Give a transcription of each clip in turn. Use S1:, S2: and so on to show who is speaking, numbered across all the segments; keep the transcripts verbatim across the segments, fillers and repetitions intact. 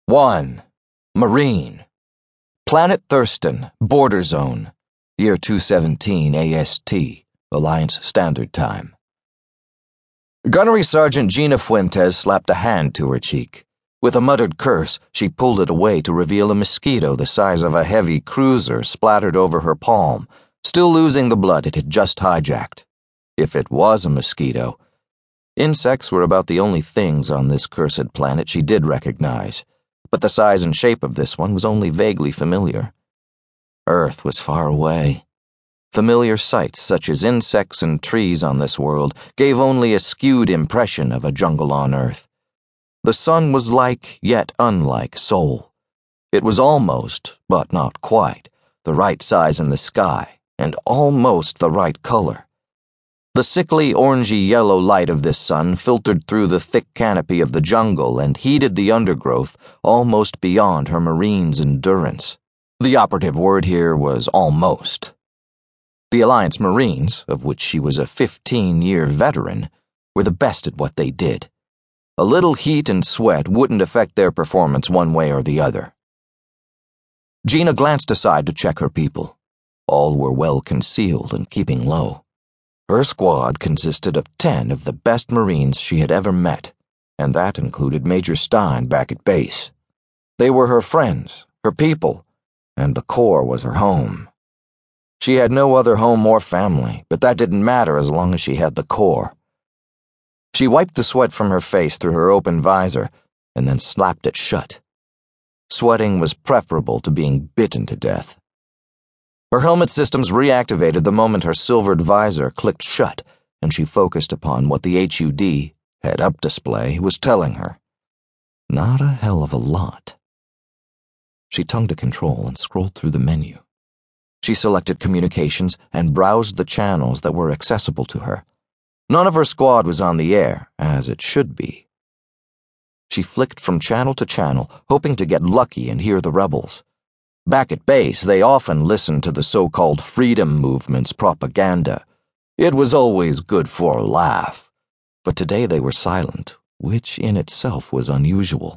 S1: one. Marine. Planet Thurston, Border Zone. Year two seventeen A S T, Alliance Standard Time. Gunnery Sergeant Gina Fuentes slapped a hand to her cheek. With a muttered curse, she pulled it away to reveal a mosquito the size of a heavy cruiser splattered over her palm, still losing the blood it had just hijacked. If it was a mosquito. Insects were about the only things on this cursed planet she did recognize, but the size and shape of this one was only vaguely familiar. Earth was far away. Familiar sights such as insects and trees on this world gave only a skewed impression of a jungle on Earth. The sun was like, yet unlike, Sol. It was almost, but not quite, the right size in the sky, and almost the right color. The sickly orangey-yellow light of this sun filtered through the thick canopy of the jungle and heated the undergrowth almost beyond her marine's endurance. The operative word here was almost. The Alliance Marines, of which she was a fifteen-year veteran, were the best at what they did. A little heat and sweat wouldn't affect their performance one way or the other. Gina glanced aside to check her people. All were well concealed and keeping low. Her squad consisted of ten of the best Marines she had ever met, and that included Major Stein back at base. They were her friends, her people, and the Corps was her home. She had no other home or family, but that didn't matter as long as she had the Corps. She wiped the sweat from her face through her open visor, and then slapped it shut. Sweating was preferable to being bitten to death. Her helmet systems reactivated the moment her silvered visor clicked shut, and she focused upon what the H U D, head-up display, was telling her. Not a hell of a lot. She tongued a control and scrolled through the menu. She selected communications and browsed the channels that were accessible to her. None of her squad was on the air, as it should be. She flicked from channel to channel, hoping to get lucky and hear the rebels. Back at base, they often listened to the so-called freedom movement's propaganda. It was always good for a laugh. But today they were silent, which in itself was unusual.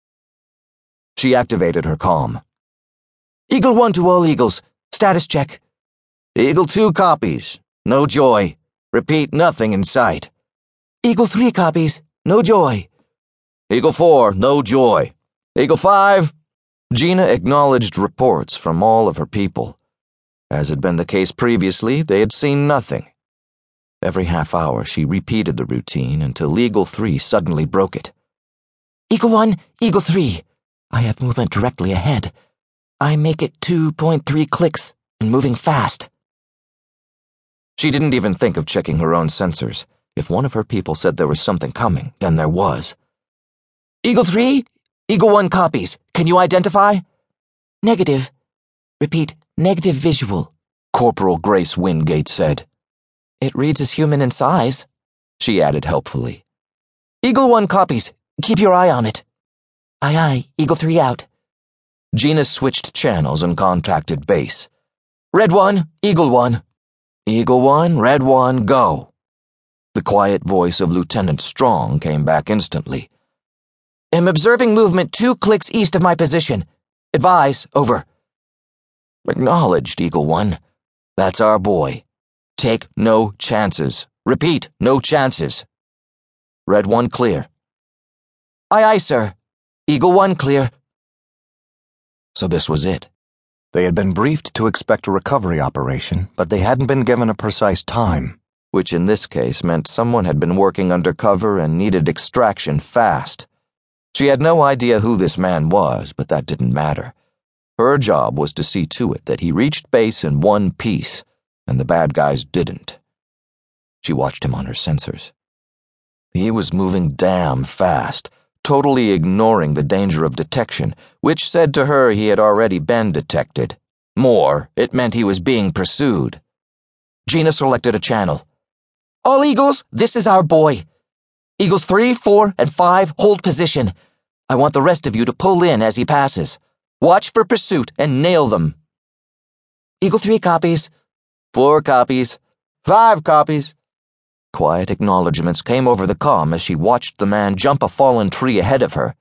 S1: She activated her comm. Eagle one to all Eagles. Status check. Eagle two copies. No joy. Repeat, nothing in sight. Eagle three copies. No joy. Eagle four, no joy. Eagle five. Gina acknowledged reports from all of her people. As had been the case previously, they had seen nothing. Every half hour she repeated the routine until Eagle three suddenly broke it. Eagle one, Eagle three. I have movement directly ahead. I make it two point three clicks and moving fast. She didn't even think of checking her own sensors. If one of her people said there was something coming, then there was. Eagle three? Eagle one copies. Can you identify? Negative. Repeat, negative visual, Corporal Grace Wingate said. It reads as human in size, she added helpfully. Eagle one copies. Keep your eye on it. Aye aye, Eagle three out. Gina switched channels and contacted base. Red one, Eagle one. Eagle one, Red one, go. The quiet voice of Lieutenant Strong came back instantly. Am observing movement two clicks east of my position. Advise, over. Acknowledged, Eagle one. That's our boy. Take no chances. Repeat, no chances. Red one clear. Aye aye, sir. Eagle one clear. So this was it. They had been briefed to expect a recovery operation, but they hadn't been given a precise time, which in this case meant someone had been working undercover and needed extraction fast. She had no idea who this man was, but that didn't matter. Her job was to see to it that he reached base in one piece, and the bad guys didn't. She watched him on her sensors. He was moving damn fast, totally ignoring the danger of detection, which said to her he had already been detected. More, it meant he was being pursued. Gina selected a channel. All Eagles, this is our boy. Eagles three, four, and five, hold position. I want the rest of you to pull in as he passes. Watch for pursuit and nail them. Eagle three copies. Four copies. Five copies. Quiet acknowledgments came over the comm as she watched the man jump a fallen tree ahead of her,